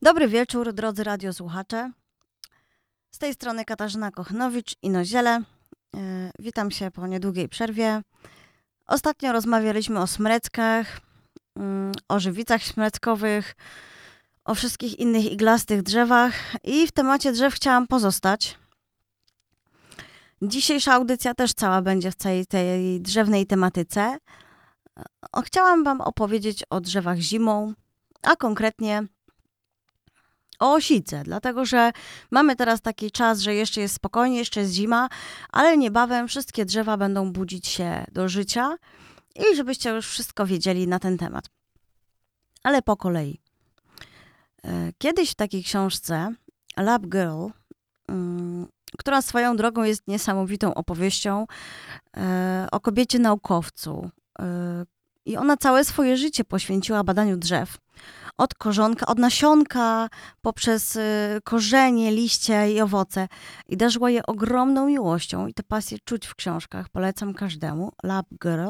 Dobry wieczór, drodzy radiosłuchacze. Z tej strony Katarzyna Kochnowicz i Noziele. Witam się po niedługiej przerwie. Ostatnio rozmawialiśmy o smreckach, o żywicach smreckowych, o wszystkich innych iglastych drzewach i w temacie drzew chciałam pozostać. Dzisiejsza audycja też cała będzie w całej tej drzewnej tematyce. Chciałam wam opowiedzieć o drzewach zimą, a konkretnie o osice, dlatego że mamy teraz taki czas, że jeszcze jest spokojnie, jeszcze jest zima, ale niebawem wszystkie drzewa będą budzić się do życia i żebyście już wszystko wiedzieli na ten temat. Ale po kolei. Kiedyś w takiej książce Lab Girl, która swoją drogą jest niesamowitą opowieścią o kobiecie naukowcu i ona całe swoje życie poświęciła badaniu drzew. Od korzonka, od nasionka, poprzez korzenie, liście i owoce. I darzyła je ogromną miłością i tę pasję czuć w książkach. Polecam każdemu. Lab Girl.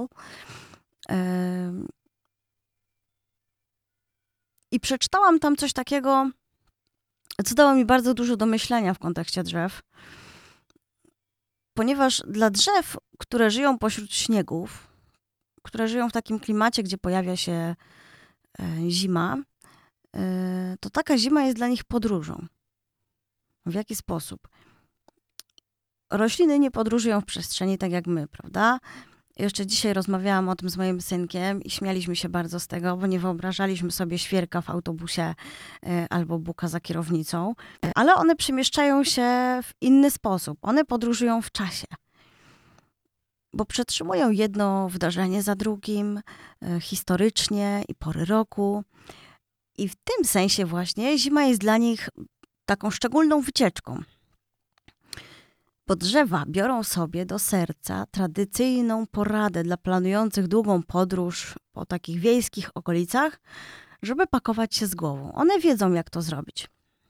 I przeczytałam tam coś takiego, co dało mi bardzo dużo do myślenia w kontekście drzew. Ponieważ dla drzew, które żyją pośród śniegów, które żyją w takim klimacie, gdzie pojawia się zima, to taka zima jest dla nich podróżą. W jaki sposób? Rośliny nie podróżują w przestrzeni tak jak my, prawda? Jeszcze dzisiaj rozmawiałam o tym z moim synkiem i śmialiśmy się bardzo z tego, bo nie wyobrażaliśmy sobie świerka w autobusie albo buka za kierownicą, ale one przemieszczają się w inny sposób. One podróżują w czasie, bo przetrzymują jedno wydarzenie za drugim, historycznie i pory roku. I w tym sensie właśnie zima jest dla nich taką szczególną wycieczką. Bo drzewa biorą sobie do serca tradycyjną poradę dla planujących długą podróż po takich wiejskich okolicach, żeby pakować się z głową. One wiedzą, jak to zrobić.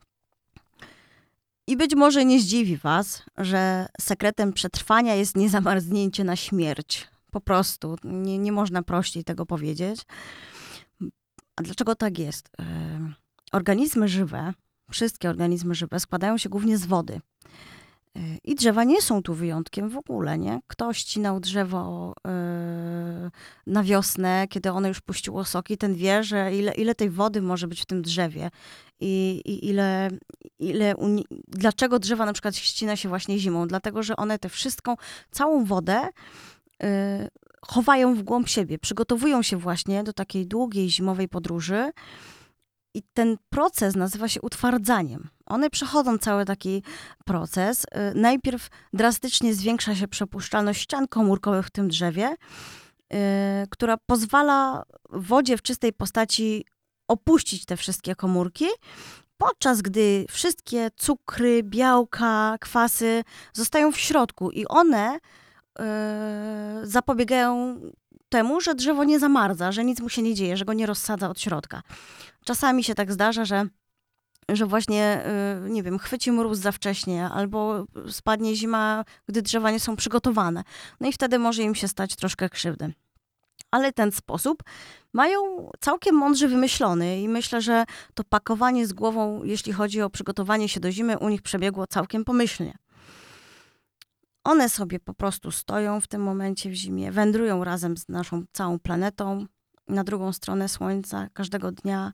I być może nie zdziwi was, że sekretem przetrwania jest niezamarznięcie na śmierć. Po prostu, nie można prościej tego powiedzieć. A dlaczego tak jest? Organizmy żywe, wszystkie organizmy żywe składają się głównie z wody. I drzewa nie są tu wyjątkiem w ogóle, nie? Kto ścinał drzewo na wiosnę, kiedy ono już puściło soki, ten wie, że ile tej wody może być w tym drzewie. I dlaczego drzewa na przykład ścina się właśnie zimą? Dlatego, że one tę wszystką, całą wodę chowają w głąb siebie, przygotowują się właśnie do takiej długiej zimowej podróży i ten proces nazywa się utwardzaniem. One przechodzą cały taki proces. Najpierw drastycznie zwiększa się przepuszczalność ścian komórkowych w tym drzewie, która pozwala wodzie w czystej postaci opuścić te wszystkie komórki, podczas gdy wszystkie cukry, białka, kwasy zostają w środku i one zapobiegają temu, że drzewo nie zamarza, że nic mu się nie dzieje, że go nie rozsadza od środka. Czasami się tak zdarza, że właśnie, nie wiem, chwyci mróz za wcześnie albo spadnie zima, gdy drzewa nie są przygotowane. No i wtedy może im się stać troszkę krzywdy. Ale ten sposób mają całkiem mądrze wymyślony i myślę, że to pakowanie z głową, jeśli chodzi o przygotowanie się do zimy, u nich przebiegło całkiem pomyślnie. One sobie po prostu stoją w tym momencie w zimie, wędrują razem z naszą całą planetą na drugą stronę Słońca każdego dnia.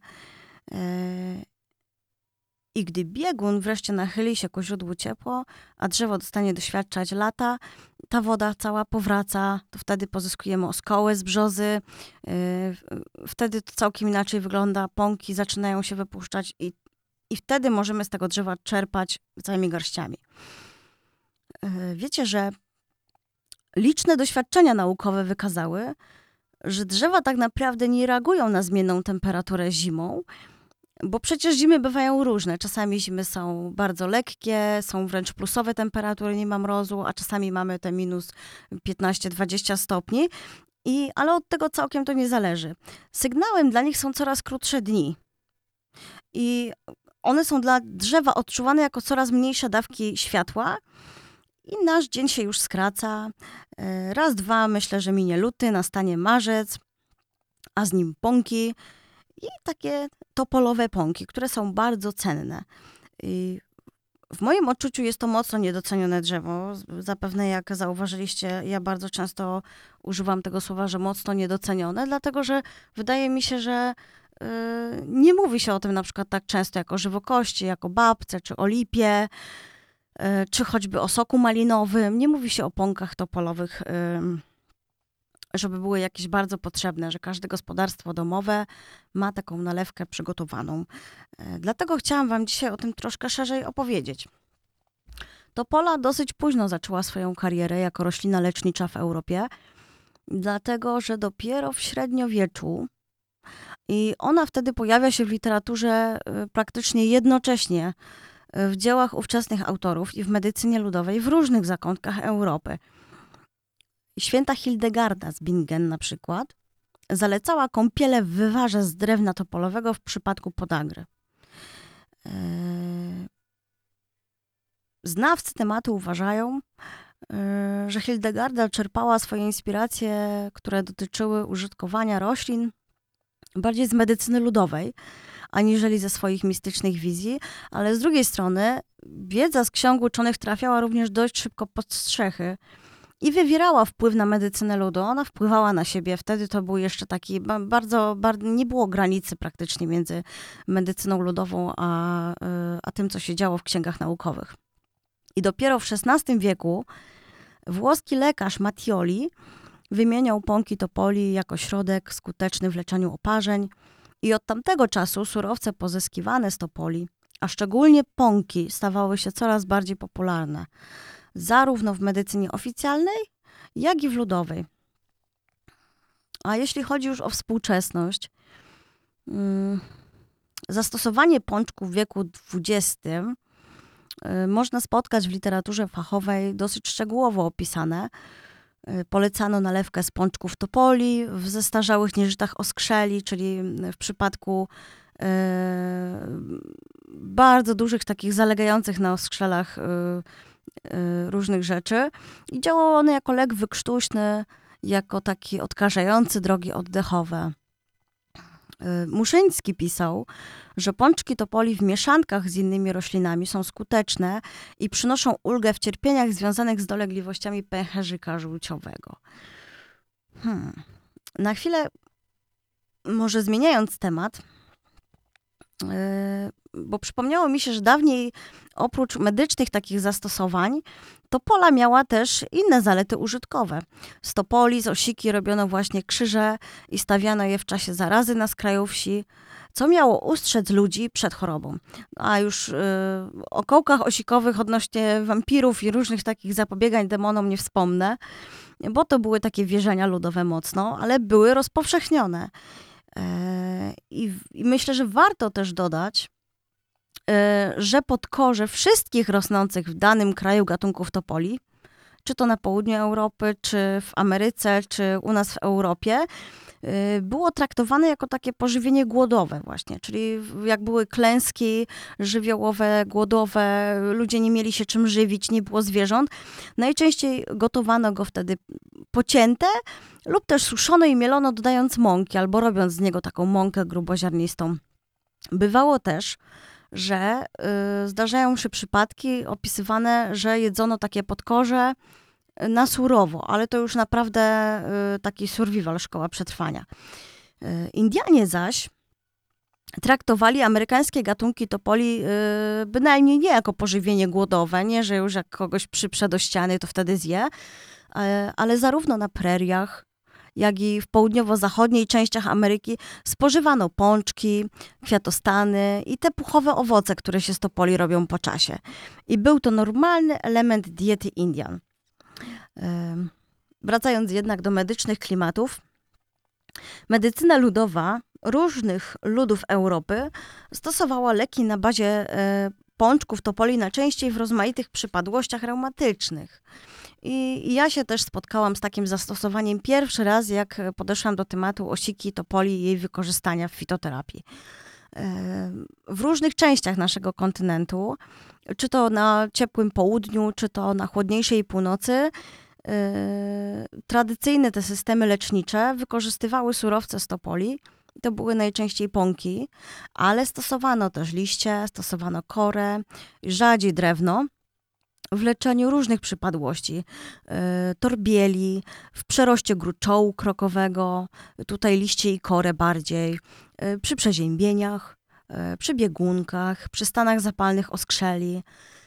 I gdy biegun wreszcie nachyli się ku źródłu ciepła, a drzewo dostanie doświadczać lata, ta woda cała powraca, to wtedy pozyskujemy oskoły z brzozy, wtedy to całkiem inaczej wygląda, pąki zaczynają się wypuszczać i wtedy możemy z tego drzewa czerpać całymi garściami. Wiecie, że liczne doświadczenia naukowe wykazały, że drzewa tak naprawdę nie reagują na zmienną temperaturę zimą, bo przecież zimy bywają różne. Czasami zimy są bardzo lekkie, są wręcz plusowe temperatury, nie ma mrozu, a czasami mamy te minus 15-20 stopni. Ale od tego całkiem to nie zależy. Sygnałem dla nich są coraz krótsze dni. I one są dla drzewa odczuwane jako coraz mniejsze dawki światła. I nasz dzień się już skraca. Raz, dwa, myślę, że minie luty, nastanie marzec, a z nim pąki. I takie topolowe pąki, które są bardzo cenne. I w moim odczuciu jest to mocno niedocenione drzewo. Zapewne jak zauważyliście, ja bardzo często używam tego słowa, że mocno niedocenione, dlatego że wydaje mi się, że nie mówi się o tym na przykład tak często jak o żywokości, jak o babce, czy o lipie, czy choćby o soku malinowym. Nie mówi się o pąkach topolowych, żeby były jakieś bardzo potrzebne, że każde gospodarstwo domowe ma taką nalewkę przygotowaną. Dlatego chciałam wam dzisiaj o tym troszkę szerzej opowiedzieć. Topola dosyć późno zaczęła swoją karierę jako roślina lecznicza w Europie, dlatego że dopiero w średniowieczu i ona wtedy pojawia się w literaturze praktycznie jednocześnie w dziełach ówczesnych autorów i w medycynie ludowej w różnych zakątkach Europy. Święta Hildegarda z Bingen na przykład zalecała kąpiele w wywarze z drewna topolowego w przypadku podagry. Znawcy tematu uważają, że Hildegarda czerpała swoje inspiracje, które dotyczyły użytkowania roślin bardziej z medycyny ludowej, aniżeli ze swoich mistycznych wizji, ale z drugiej strony wiedza z ksiąg uczonych trafiała również dość szybko pod strzechy i wywierała wpływ na medycynę ludu. Ona wpływała na siebie. Wtedy to był jeszcze taki bardzo nie było granicy praktycznie między medycyną ludową a tym, co się działo w księgach naukowych. I dopiero w XVI wieku włoski lekarz Mattioli wymieniał pąki topoli jako środek skuteczny w leczeniu oparzeń i od tamtego czasu surowce pozyskiwane z topoli, a szczególnie pąki, stawały się coraz bardziej popularne, zarówno w medycynie oficjalnej, jak i w ludowej. A jeśli chodzi już o współczesność, zastosowanie pączków w wieku XX można spotkać w literaturze fachowej dosyć szczegółowo opisane. Polecano nalewkę z pączków topoli w zestarzałych nieżytach oskrzeli, czyli w przypadku bardzo dużych, takich zalegających na oskrzelach różnych rzeczy. I działało one jako lek wykrztuśny, jako taki odkażający drogi oddechowe. Muszyński pisał, że pączki topoli w mieszankach z innymi roślinami są skuteczne i przynoszą ulgę w cierpieniach związanych z dolegliwościami pęcherzyka żółciowego. Na chwilę, może zmieniając temat, bo przypomniało mi się, że dawniej oprócz medycznych takich zastosowań, topola miała też inne zalety użytkowe. Z topoli, z osiki robiono właśnie krzyże i stawiano je w czasie zarazy na skraju wsi, co miało ustrzec ludzi przed chorobą. A już o kołkach osikowych odnośnie wampirów i różnych takich zapobiegań demonom nie wspomnę, bo to były takie wierzenia ludowe mocno, ale były rozpowszechnione. I myślę, że warto też dodać, że pod korze wszystkich rosnących w danym kraju gatunków topoli, czy to na południu Europy, czy w Ameryce, czy u nas w Europie, było traktowane jako takie pożywienie głodowe właśnie, czyli jak były klęski żywiołowe, głodowe, ludzie nie mieli się czym żywić, nie było zwierząt, najczęściej gotowano go wtedy pocięte lub też suszono i mielono, dodając mąki albo robiąc z niego taką mąkę gruboziarnistą. Bywało też, że zdarzają się przypadki opisywane, że jedzono takie podkorze na surowo, ale to już naprawdę taki survival, szkoła przetrwania. Indianie zaś traktowali amerykańskie gatunki topoli bynajmniej nie jako pożywienie głodowe, nie, że już jak kogoś przyprze do ściany, to wtedy zje, ale zarówno na preriach, jak i w południowo-zachodniej częściach Ameryki spożywano pączki, kwiatostany i te puchowe owoce, które się z topoli robią po czasie. I był to normalny element diety Indian. Wracając jednak do medycznych klimatów, medycyna ludowa różnych ludów Europy stosowała leki na bazie pączków topoli najczęściej w rozmaitych przypadłościach reumatycznych. I ja się też spotkałam z takim zastosowaniem pierwszy raz, jak podeszłam do tematu osiki, topoli i jej wykorzystania w fitoterapii. W różnych częściach naszego kontynentu, czy to na ciepłym południu, czy to na chłodniejszej północy, tradycyjne te systemy lecznicze wykorzystywały surowce z topoli To były najczęściej pąki, ale stosowano też liście, stosowano korę, rzadziej drewno w leczeniu różnych przypadłości, torbieli, w przeroście gruczołu krokowego, tutaj liście i korę bardziej, przy przeziębieniach, przy biegunkach, przy stanach zapalnych oskrzeli.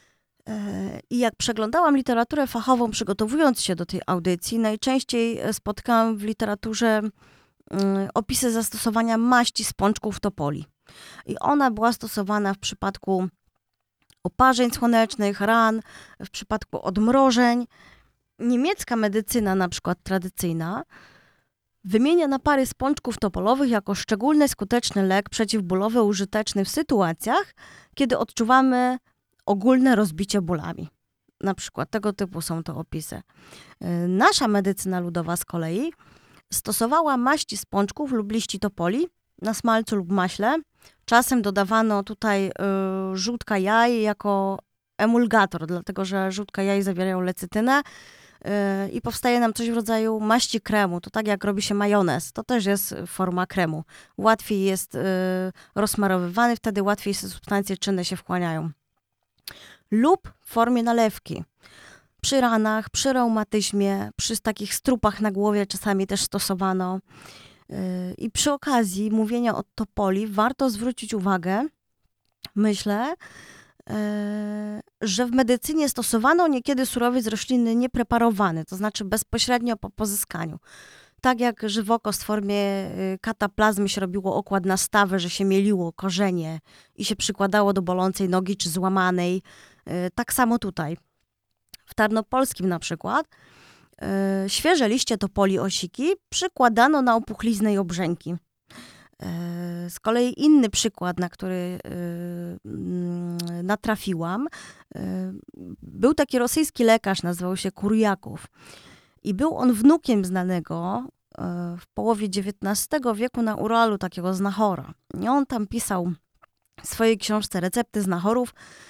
I jak przeglądałam literaturę fachową, przygotowując się do tej audycji, najczęściej spotkałam w literaturze opisy zastosowania maści z pączków topoli. I ona była stosowana w przypadku oparzeń słonecznych, ran, w przypadku odmrożeń. Niemiecka medycyna, na przykład tradycyjna, wymienia napary z pączków topolowych jako szczególny skuteczny lek przeciwbólowy użyteczny w sytuacjach, kiedy odczuwamy ogólne rozbicie bólami. Na przykład tego typu są to opisy. Nasza medycyna ludowa z kolei stosowała maści z pączków lub liści topoli na smalcu lub maśle. Czasem dodawano tutaj żółtka jaj jako emulgator, dlatego że żółtka jaj zawierają lecytynę i powstaje nam coś w rodzaju maści kremu. To tak jak robi się majonez, to też jest forma kremu. Łatwiej jest rozsmarowywany, wtedy łatwiej substancje czynne się wchłaniają. Lub w formie nalewki. Przy ranach, przy reumatyzmie, przy takich strupach na głowie czasami też stosowano. I przy okazji mówienia o topoli warto zwrócić uwagę, myślę, że w medycynie stosowano niekiedy surowiec roślinny niepreparowany, to znaczy bezpośrednio po pozyskaniu. Tak jak żywokos w formie kataplazmy się robiło okład na stawę, że się mieliło korzenie i się przykładało do bolącej nogi czy złamanej, tak samo tutaj. W Tarnopolskim na przykład świeże liście topoli osiki przykładano na opuchliznę i obrzęki. Z kolei inny przykład, na który natrafiłam, był taki rosyjski lekarz, nazywał się Kurjakow. I był on wnukiem znanego w połowie XIX wieku na Uralu takiego znachora. I on tam pisał w swojej książce Recepty znachorów,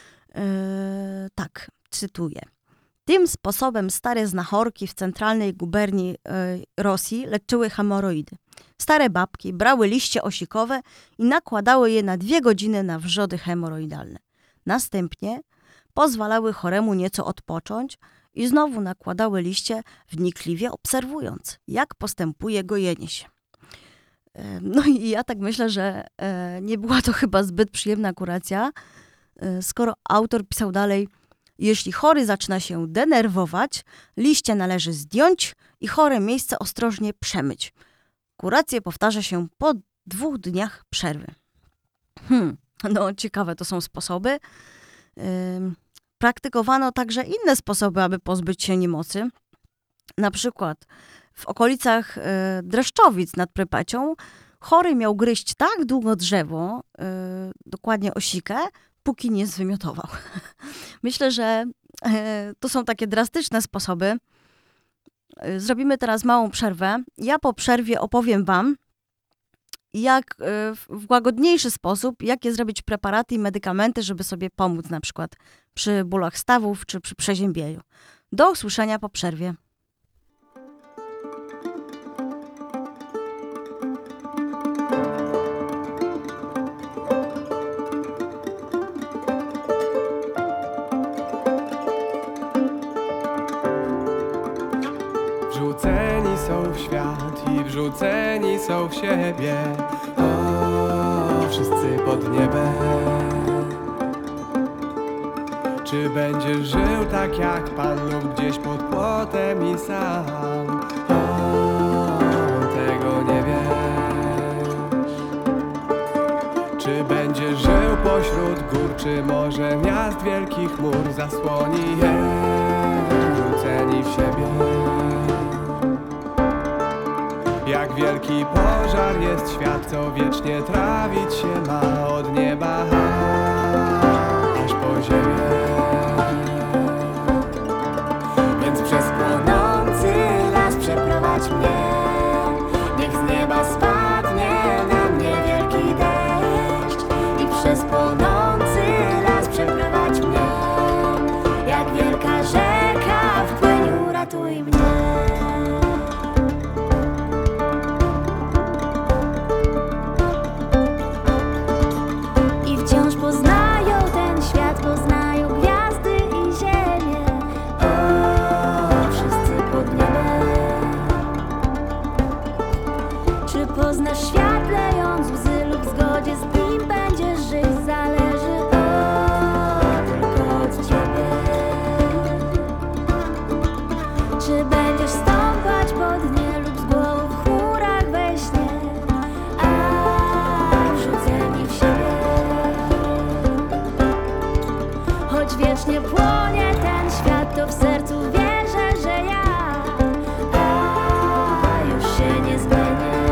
tak, cytuję. Tym sposobem stare znachorki w centralnej guberni Rosji leczyły hemoroidy. Stare babki brały liście osikowe i nakładały je na 2 godziny na wrzody hemoroidalne. Następnie pozwalały choremu nieco odpocząć i znowu nakładały liście, wnikliwie obserwując, jak postępuje gojenie się. No i ja tak myślę, że nie była to chyba zbyt przyjemna kuracja, skoro autor pisał dalej: jeśli chory zaczyna się denerwować, liście należy zdjąć i chore miejsce ostrożnie przemyć. Kurację powtarza się po 2 dniach przerwy. No ciekawe to są sposoby. Praktykowano także inne sposoby, aby pozbyć się niemocy. Na przykład w okolicach Dreszczowic nad Prypecią chory miał gryźć tak długo drzewo, dokładnie osikę, póki nie zwymiotował. Myślę, że to są takie drastyczne sposoby. Zrobimy teraz małą przerwę. Ja po przerwie opowiem wam, jak w łagodniejszy sposób, jakie zrobić preparaty i medykamenty, żeby sobie pomóc na przykład przy bólach stawów czy przy przeziębieniu. Do usłyszenia po przerwie. Wrzuceni są w świat i wrzuceni są w siebie. O, wszyscy pod niebem. Czy będziesz żył tak jak Pan lub gdzieś pod płotem i sam? O, tego nie wiesz. Czy będziesz żył pośród gór, czy może miast wielkich mur zasłoni je, wrzuceni w siebie? Jak wielki pożar jest świat, co wiecznie trawić się ma od nieba aż po ziemię. Więc przez płonący las przeprowadź mnie. Niech z nieba spadnie na mnie wielki deszcz i przez płonący las przeprowadź mnie. Jak wielka rzeka wpłyń, uratuj mnie. wiecznie płonie ten świat, to w sercu wierzę, że ja już się nie zmienię.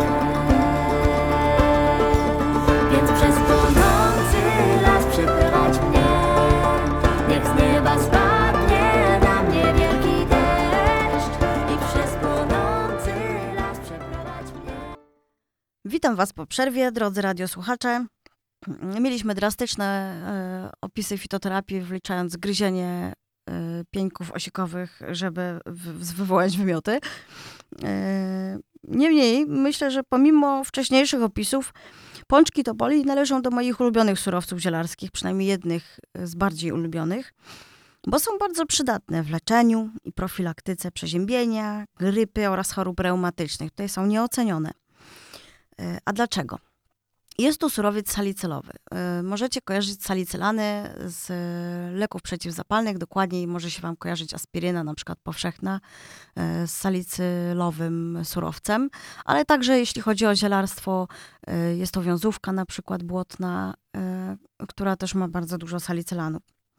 Więc przez płonący las przeprowadź mnie, niech z nieba spadnie na mnie wielki deszcz i przez płonący las przeprowadź mnie. Witam Was po przerwie, drodzy radiosłuchacze. Mieliśmy drastyczne opisy fitoterapii, wliczając gryzienie pieńków osikowych, żeby wywołać wymioty. Niemniej, myślę, że pomimo wcześniejszych opisów, pączki topoli należą do moich ulubionych surowców zielarskich, przynajmniej jednych z bardziej ulubionych, bo są bardzo przydatne w leczeniu i profilaktyce przeziębienia, grypy oraz chorób reumatycznych. Tutaj są nieocenione. A dlaczego? Jest to surowiec salicylowy. Możecie kojarzyć salicylany z leków przeciwzapalnych, dokładniej może się Wam kojarzyć aspiryna, na przykład powszechna, z salicylowym surowcem, ale także jeśli chodzi o zielarstwo, jest to wiązówka na przykład błotna, która też ma bardzo dużo salicylanów.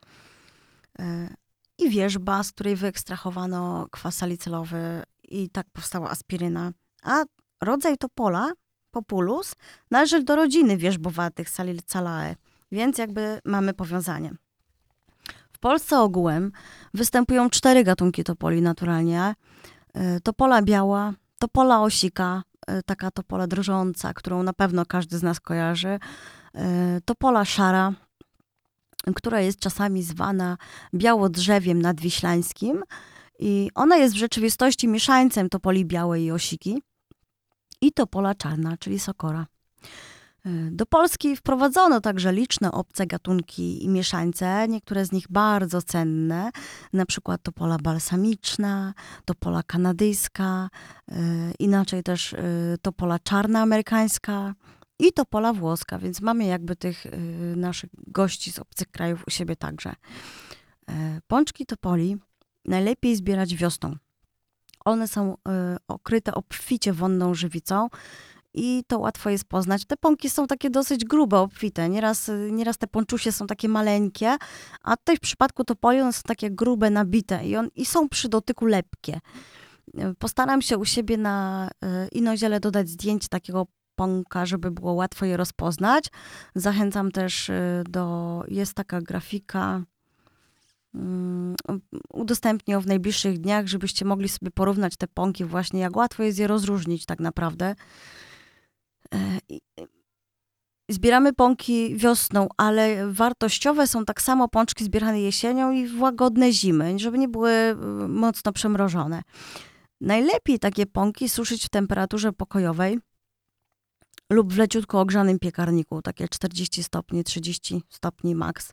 I wierzba, z której wyekstrahowano kwas salicylowy i tak powstała aspiryna. A rodzaj topola, Populus, należy do rodziny wierzbowatych Salicylae, więc jakby mamy powiązanie. W Polsce ogółem występują 4 gatunki topoli naturalnie. Topola biała, topola osika, taka topola drżąca, którą na pewno każdy z nas kojarzy. Topola szara, która jest czasami zwana białodrzewiem nadwiślańskim i ona jest w rzeczywistości mieszańcem topoli białej i osiki. I topola czarna, czyli sokora. Do Polski wprowadzono także liczne obce gatunki i mieszańce, niektóre z nich bardzo cenne, na przykład topola balsamiczna, topola kanadyjska, inaczej też topola czarna amerykańska i topola włoska, więc mamy jakby tych naszych gości z obcych krajów u siebie także. Pączki topoli najlepiej zbierać wiosną. One są okryte obficie wonną żywicą i to łatwo jest poznać. Te pąki są takie dosyć grube, obfite. Nieraz te pączusie są takie maleńkie, a tutaj w przypadku topoli one są takie grube, nabite i są przy dotyku lepkie. Postaram się u siebie na Inoziele dodać zdjęcie takiego pąka, żeby było łatwo je rozpoznać. Zachęcam też jest taka grafika, udostępnię ją w najbliższych dniach, żebyście mogli sobie porównać te pąki właśnie, jak łatwo jest je rozróżnić tak naprawdę. Zbieramy pąki wiosną, ale wartościowe są tak samo pączki zbierane jesienią i w łagodne zimy, żeby nie były mocno przemrożone. Najlepiej takie pąki suszyć w temperaturze pokojowej lub w leciutko ogrzanym piekarniku, takie 40 stopni, 30 stopni max.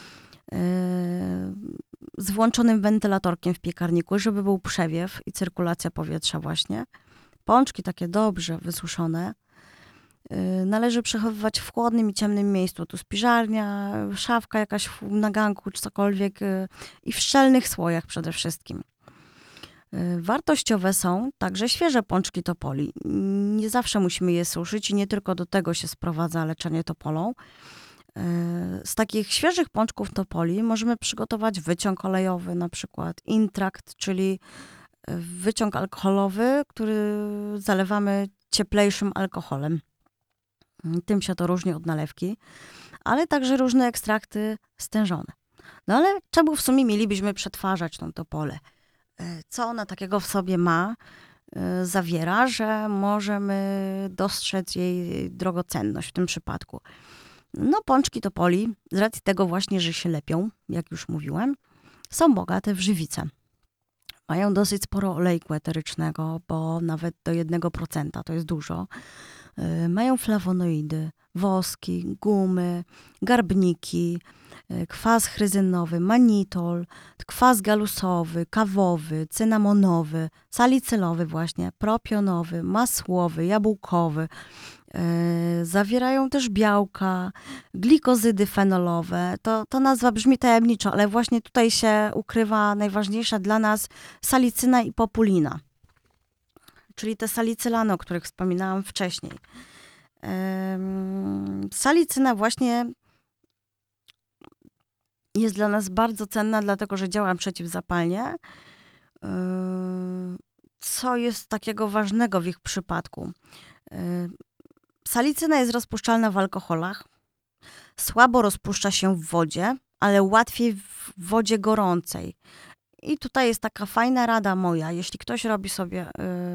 Z włączonym wentylatorkiem w piekarniku, żeby był przewiew i cyrkulacja powietrza właśnie. Pączki takie dobrze wysuszone należy przechowywać w chłodnym i ciemnym miejscu. Tu spiżarnia, szafka jakaś na ganku czy cokolwiek i w szczelnych słojach przede wszystkim. Wartościowe są także świeże pączki topoli. Nie zawsze musimy je suszyć i nie tylko do tego się sprowadza leczenie topolą. Z takich świeżych pączków topoli możemy przygotować wyciąg olejowy, na przykład intrakt, czyli wyciąg alkoholowy, który zalewamy cieplejszym alkoholem. Tym się to różni od nalewki, ale także różne ekstrakty stężone. No ale czemu w sumie mielibyśmy przetwarzać tą topolę? Co ona takiego w sobie zawiera, że możemy dostrzec jej drogocenność w tym przypadku? No, pączki topoli, z racji tego właśnie, że się lepią, jak już mówiłem, są bogate w żywicę. Mają dosyć sporo olejku eterycznego, bo nawet do 1% to jest dużo. Mają flawonoidy, woski, gumy, garbniki, kwas chryzynowy, manitol, kwas galusowy, kawowy, cynamonowy, salicylowy właśnie, propionowy, masłowy, jabłkowy. Zawierają też białka, glikozydy fenolowe. To nazwa brzmi tajemniczo, ale właśnie tutaj się ukrywa najważniejsza dla nas salicyna i populina, czyli te salicylany, o których wspominałam wcześniej. Salicyna właśnie jest dla nas bardzo cenna, dlatego że działa przeciwzapalnie. Co jest takiego ważnego w ich przypadku? Salicyna jest rozpuszczalna w alkoholach, słabo rozpuszcza się w wodzie, ale łatwiej w wodzie gorącej. I tutaj jest taka fajna rada moja, jeśli ktoś robi sobie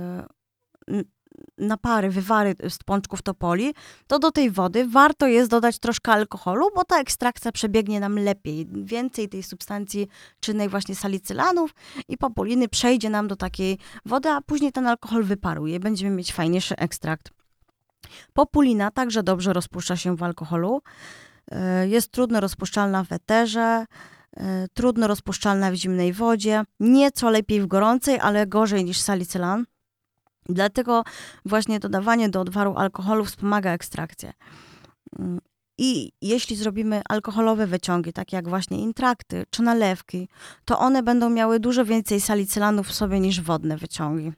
napary, wywary z pączków topoli, to do tej wody warto jest dodać troszkę alkoholu, bo ta ekstrakcja przebiegnie nam lepiej. Więcej tej substancji czynnej właśnie salicylanów i populiny przejdzie nam do takiej wody, a później ten alkohol wyparuje i będziemy mieć fajniejszy ekstrakt. Populina także dobrze rozpuszcza się w alkoholu. Jest trudno rozpuszczalna w eterze, trudno rozpuszczalna w zimnej wodzie, nieco lepiej w gorącej, ale gorzej niż salicylan. Dlatego właśnie dodawanie do odwaru alkoholu wspomaga ekstrakcję. I jeśli zrobimy alkoholowe wyciągi, takie jak właśnie intrakty czy nalewki, to one będą miały dużo więcej salicylanów w sobie niż wodne wyciągi.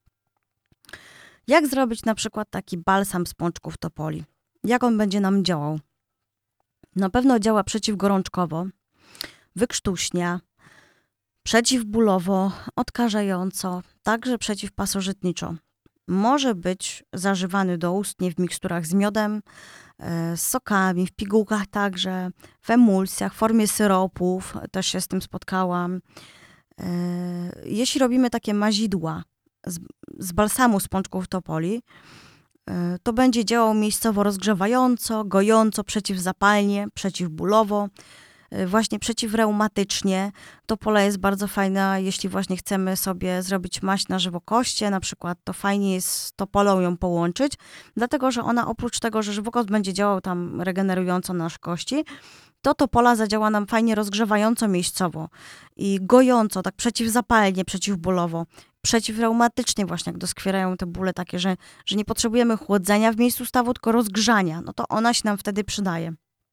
Jak zrobić na przykład taki balsam z pączków topoli? Jak on będzie nam działał? Na pewno działa przeciwgorączkowo, wykrztuśnia, przeciwbólowo, odkażająco, także przeciwpasożytniczo. Może być zażywany doustnie w miksturach z miodem, z sokami, w pigułkach także, w emulsjach, w formie syropów, też się z tym spotkałam. Jeśli robimy takie mazidła z balsamu z pączków topoli, to będzie działał miejscowo rozgrzewająco, gojąco, przeciwzapalnie, przeciwbólowo, właśnie przeciwreumatycznie. Topola jest bardzo fajna, jeśli właśnie chcemy sobie zrobić maść na żywokoście, na przykład, to fajnie jest z topolą ją połączyć, dlatego że ona oprócz tego, że żywokost będzie działał tam regenerująco nasz kości, to topola zadziała nam fajnie rozgrzewająco miejscowo i gojąco, tak przeciwzapalnie, przeciwbólowo, przeciwreumatycznie właśnie, jak doskwierają te bóle takie, że nie potrzebujemy chłodzenia w miejscu stawu, tylko rozgrzania, no to ona się nam wtedy przydaje.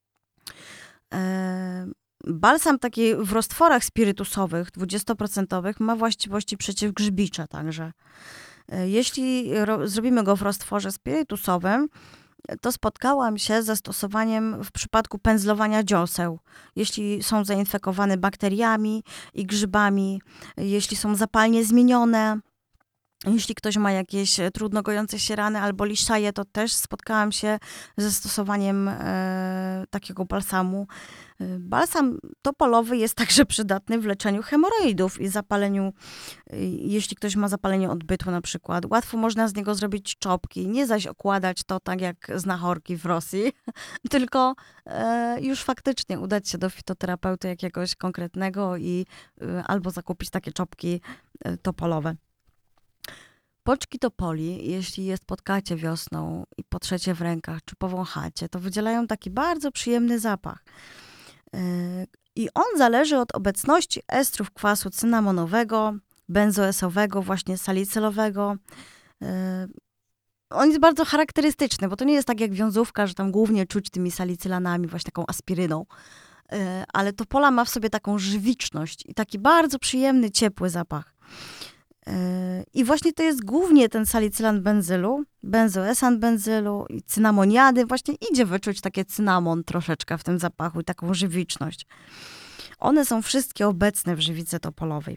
Balsam taki w roztworach spirytusowych, 20% ma właściwości przeciwgrzybicze także. Jeśli zrobimy go w roztworze spirytusowym, to spotkałam się ze stosowaniem w przypadku pędzlowania dzioseł. Jeśli są zainfekowane bakteriami i grzybami, jeśli są zapalnie zmienione, jeśli ktoś ma jakieś trudno gojące się rany albo liszczaje, to też spotkałam się ze stosowaniem takiego balsamu. Balsam topolowy jest także przydatny w leczeniu hemoroidów i zapaleniu, jeśli ktoś ma zapalenie odbytu na przykład. Łatwo można z niego zrobić czopki, nie zaś okładać to tak jak znachorki w Rosji, tylko już faktycznie udać się do fitoterapeuty jakiegoś konkretnego i albo zakupić takie czopki topolowe. Pączki topoli, jeśli je spotkacie wiosną i potrzecie w rękach, czy powąchacie, to wydzielają taki bardzo przyjemny zapach. I on zależy od obecności estrów kwasu cynamonowego, benzoesowego, właśnie salicylowego. On jest bardzo charakterystyczny, bo to nie jest tak jak wiązówka, że tam głównie czuć tymi salicylanami, właśnie taką aspiryną. Ale topola ma w sobie taką żywiczność i taki bardzo przyjemny, ciepły zapach. I właśnie to jest głównie ten salicylan benzylu, benzoesan benzylu i cynamoniady. Właśnie idzie wyczuć takie cynamon troszeczkę w tym zapachu i taką żywiczność. One są wszystkie obecne w żywicy topolowej.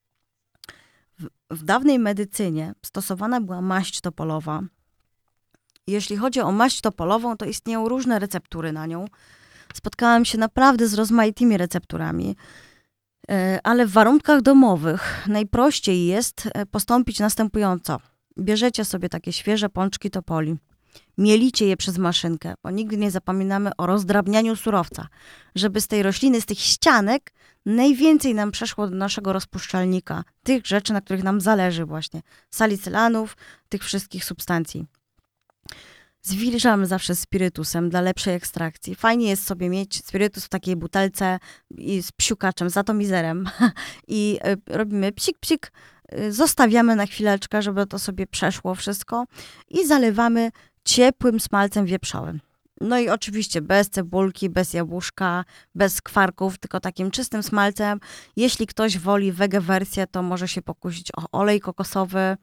W dawnej medycynie stosowana była maść topolowa. Jeśli chodzi o maść topolową, to istnieją różne receptury na nią. Spotkałam się naprawdę z rozmaitymi recepturami. Ale w warunkach domowych najprościej jest postąpić następująco. Bierzecie sobie takie świeże pączki topoli, mielicie je przez maszynkę, bo nigdy nie zapominamy o rozdrabnianiu surowca, żeby z tej rośliny, z tych ścianek najwięcej nam przeszło do naszego rozpuszczalnika, tych rzeczy, na których nam zależy właśnie, salicylanów, tych wszystkich substancji. Zwilżamy zawsze spirytusem dla lepszej ekstrakcji. Fajnie jest sobie mieć spirytus w takiej butelce i z psiukaczem, z atomizerem. I robimy psik, psik, zostawiamy na chwileczkę, żeby to sobie przeszło wszystko i zalewamy ciepłym smalcem wieprzowym. No i oczywiście bez cebulki, bez jabłuszka, bez skwarków, tylko takim czystym smalcem. Jeśli ktoś woli wege wersję, to może się pokusić o olej kokosowy,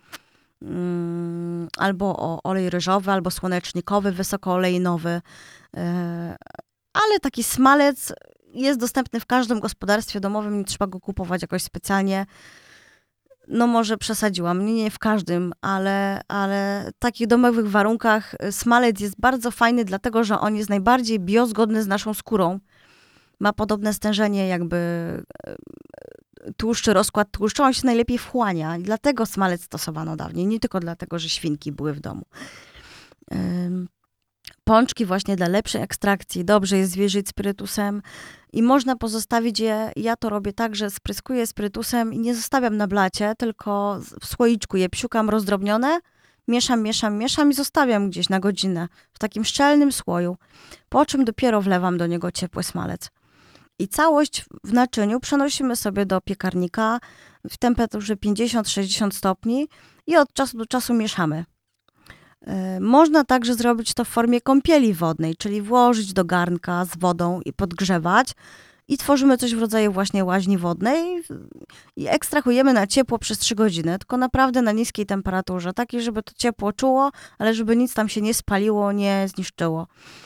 albo o olej ryżowy, albo słonecznikowy, wysokoolejnowy. Ale taki smalec jest dostępny w każdym gospodarstwie domowym, nie trzeba go kupować jakoś specjalnie. No może przesadziłam, nie w każdym, ale w takich domowych warunkach smalec jest bardzo fajny, dlatego że on jest najbardziej biozgodny z naszą skórą. Ma podobne stężenie jakby tłuszczy, rozkład tłuszczu, on się najlepiej wchłania. I dlatego smalec stosowano dawniej, nie tylko dlatego, że świnki były w domu. Pączki właśnie dla lepszej ekstrakcji, dobrze jest zwierzać spirytusem i można pozostawić je, ja to robię tak, że spryskuję spirytusem i nie zostawiam na blacie, tylko w słoiczku je psiukam rozdrobnione, mieszam i zostawiam gdzieś na godzinę w takim szczelnym słoju, po czym dopiero wlewam do niego ciepły smalec. I całość w naczyniu przenosimy sobie do piekarnika w temperaturze 50-60 stopni i od czasu do czasu mieszamy. Można także zrobić to w formie kąpieli wodnej, czyli włożyć do garnka z wodą i podgrzewać i tworzymy coś w rodzaju właśnie łaźni wodnej i ekstrahujemy na ciepło przez 3 godziny, tylko naprawdę na niskiej temperaturze, takiej, żeby to ciepło czuło, ale żeby nic tam się nie spaliło, nie zniszczyło.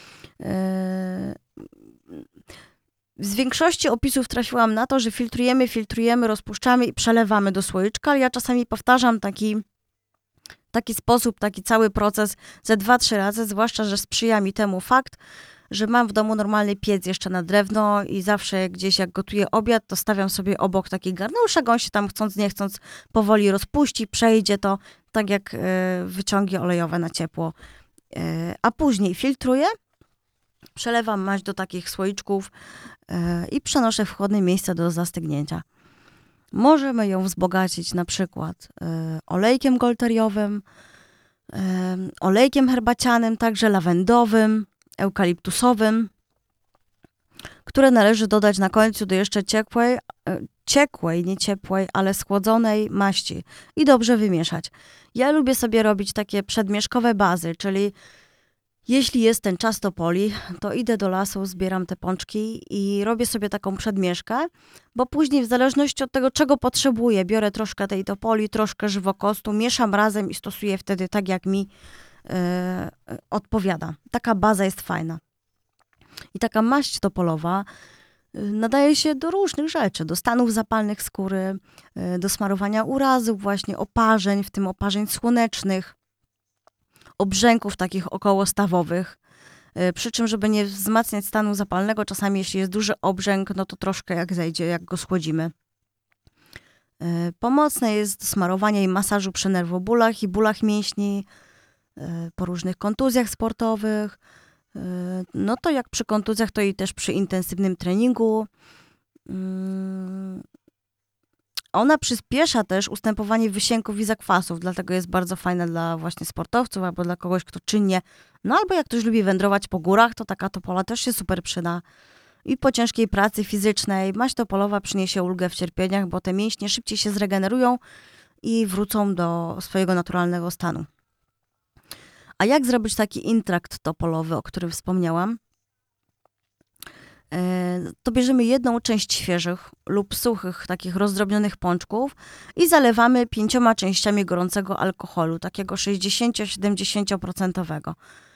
Z większości opisów trafiłam na to, że filtrujemy, rozpuszczamy i przelewamy do słoiczka, ale ja czasami powtarzam taki sposób, taki cały proces ze 2-3 razy, zwłaszcza, że sprzyja mi temu fakt, że mam w domu normalny piec jeszcze na drewno i zawsze gdzieś jak gotuję obiad, to stawiam sobie obok taki garnuszek, on się tam chcąc nie chcąc powoli rozpuści, przejdzie to tak jak wyciągi olejowe na ciepło. A później filtruję, przelewam maść do takich słoiczków i przenoszę w chłodne miejsce do zastygnięcia. Możemy ją wzbogacić na przykład olejkiem golteriowym, olejkiem herbacianym, także lawendowym, eukaliptusowym, które należy dodać na końcu do jeszcze ciekłej, nie ciepłej, ale schłodzonej maści i dobrze wymieszać. Ja lubię sobie robić takie przedmieszkowe bazy, czyli jeśli jest ten czas topoli, to idę do lasu, zbieram te pączki i robię sobie taką przedmieszkę, bo później w zależności od tego, czego potrzebuję, biorę troszkę tej topoli, troszkę żywokostu, mieszam razem i stosuję wtedy tak, jak mi odpowiada. Taka baza jest fajna. I taka maść topolowa nadaje się do różnych rzeczy, do stanów zapalnych skóry, do smarowania urazów, właśnie oparzeń, w tym oparzeń słonecznych, obrzęków takich okołostawowych, przy czym, żeby nie wzmacniać stanu zapalnego, czasami jeśli jest duży obrzęk, no to troszkę jak zejdzie, jak go schłodzimy. Pomocne jest do smarowania i masażu przy nerwobólach i bólach mięśni, po różnych kontuzjach sportowych. No to jak przy kontuzjach, to i też przy intensywnym treningu. Ona przyspiesza też ustępowanie wysięków i zakwasów, dlatego jest bardzo fajna dla właśnie sportowców albo dla kogoś, kto czynnie, no albo jak ktoś lubi wędrować po górach, to taka topola też się super przyda. I po ciężkiej pracy fizycznej maść topolowa przyniesie ulgę w cierpieniach, bo te mięśnie szybciej się zregenerują i wrócą do swojego naturalnego stanu. A jak zrobić taki intrakt topolowy, o którym wspomniałam? To bierzemy jedną część świeżych lub suchych, takich rozdrobnionych pączków i zalewamy 5 częściami gorącego alkoholu, takiego 60-70%.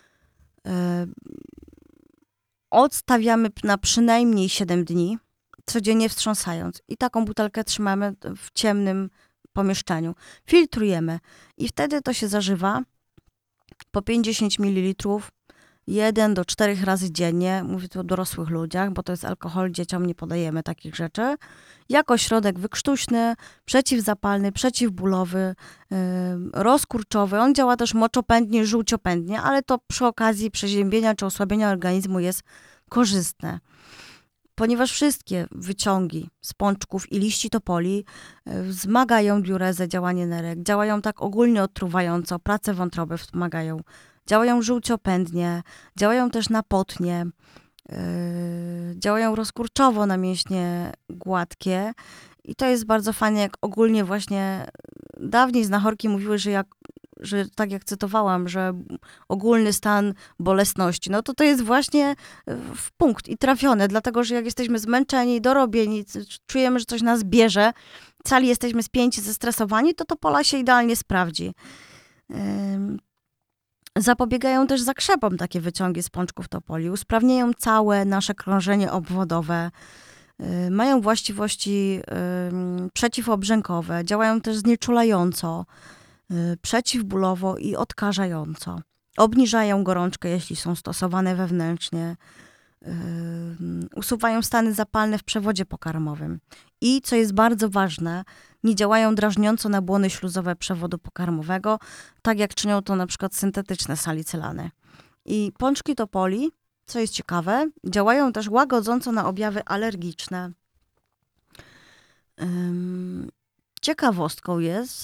Odstawiamy na przynajmniej 7 dni, codziennie wstrząsając. I taką butelkę trzymamy w ciemnym pomieszczeniu. Filtrujemy i wtedy to się zażywa po 50 ml 1 do 4 razy dziennie, mówię tu o dorosłych ludziach, bo to jest alkohol, dzieciom nie podajemy takich rzeczy, jako środek wykrztuśny, przeciwzapalny, przeciwbólowy, rozkurczowy. On działa też moczopędnie, żółciopędnie, ale to przy okazji przeziębienia czy osłabienia organizmu jest korzystne. Ponieważ wszystkie wyciągi z pączków i liści topoli wzmagają diurezę, działanie nerek, działają tak ogólnie odtruwająco, pracę wątroby wspomagają. Działają żółciopędnie, działają też napotnie, działają rozkurczowo na mięśnie gładkie i to jest bardzo fajne, jak ogólnie właśnie dawniej znachorki mówiły, że tak jak cytowałam, że ogólny stan bolesności, no to jest właśnie w punkt i trafione, dlatego że jak jesteśmy zmęczeni, dorobieni, czujemy, że coś nas bierze, cali jesteśmy spięci, zestresowani, to topola się idealnie sprawdzi. Zapobiegają też zakrzepom takie wyciągi z pączków topoli. Usprawniają całe nasze krążenie obwodowe. Mają właściwości przeciwobrzękowe. Działają też znieczulająco, przeciwbólowo i odkażająco. Obniżają gorączkę, jeśli są stosowane wewnętrznie. Usuwają stany zapalne w przewodzie pokarmowym. I, co jest bardzo ważne, nie działają drażniąco na błony śluzowe przewodu pokarmowego, tak jak czynią to na przykład syntetyczne salicylany. I pączki topoli, co jest ciekawe, działają też łagodząco na objawy alergiczne. Ciekawostką jest,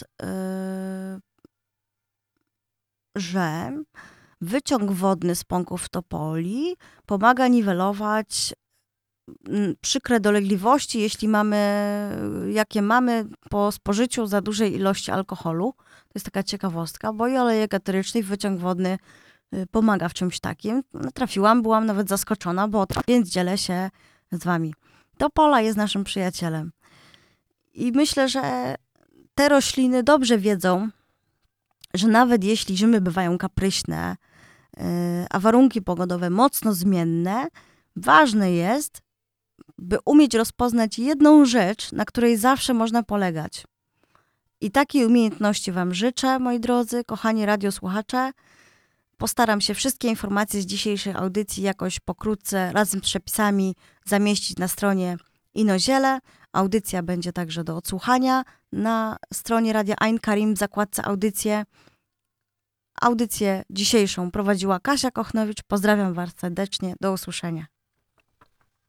że wyciąg wodny z pąków topoli pomaga niwelować przykre dolegliwości, jakie mamy po spożyciu za dużej ilości alkoholu. To jest taka ciekawostka, bo i olejek eteryczny, i wyciąg wodny pomaga w czymś takim. Byłam nawet zaskoczona, więc dzielę się z wami. Topola jest naszym przyjacielem. I myślę, że te rośliny dobrze wiedzą, że nawet jeśli zimy bywają kapryśne, a warunki pogodowe mocno zmienne, ważne jest, by umieć rozpoznać jedną rzecz, na której zawsze można polegać. I takiej umiejętności wam życzę, moi drodzy, kochani radiosłuchacze. Postaram się wszystkie informacje z dzisiejszej audycji jakoś pokrótce, razem z przepisami, zamieścić na stronie Inoziele. Audycja będzie także do odsłuchania na stronie Radia Ain Karim w zakładce audycje. Audycję dzisiejszą prowadziła Kasia Kochnowicz. Pozdrawiam was serdecznie. Do usłyszenia.